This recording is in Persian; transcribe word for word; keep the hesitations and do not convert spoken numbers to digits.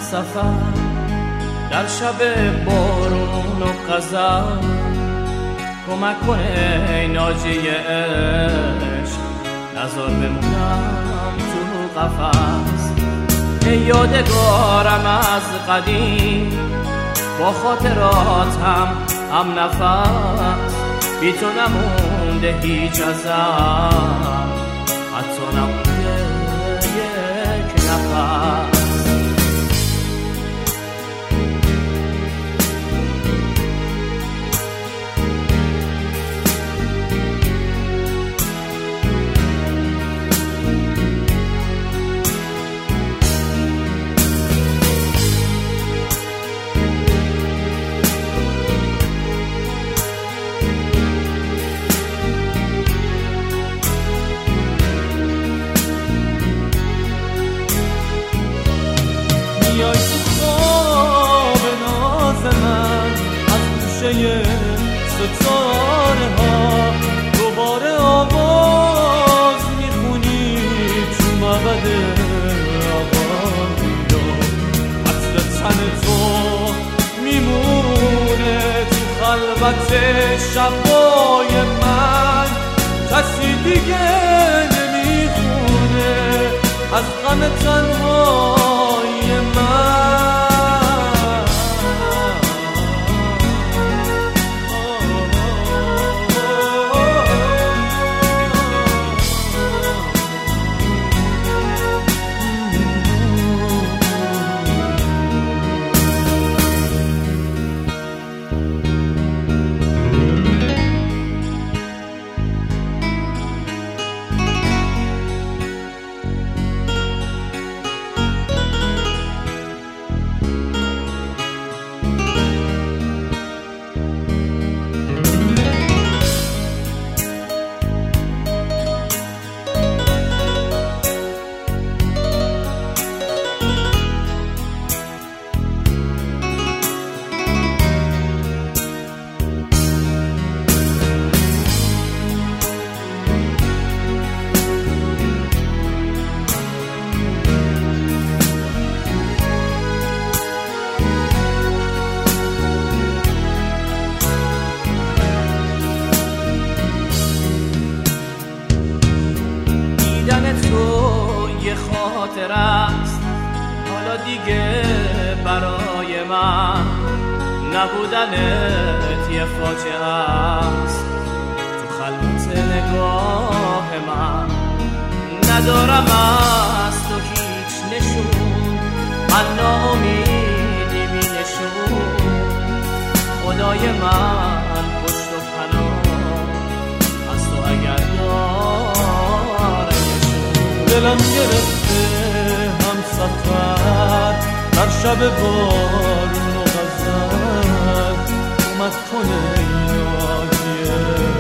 سفر در شب بارون و غضب کمک کنه ای ناجی عشق نزار بمونم تو قفس ای یادگارم از قدیم با خاطراتم هم نفس بی تو نمونده هیچ ازم حتی نمونده یک نفس بیای تو خواب ناز من از گوشه ستاره ها دوباره آواز میخونی چون مبد آقایا عطر تن تو میمونه تو خلوت شبای من کسی دیگه نمیخونه از غم تنهای من تو یه خاطر است حالا دیگه برای من نبودنت یه فاجعه است تو خلوت نگاه من ندارم از تو هیچ نشون من ناامیدی می نشون خدای من پشت و پناه از تو اگر داره دلم گرفته هم سفر در شب بارون و غضب کمک کنه ای ناجی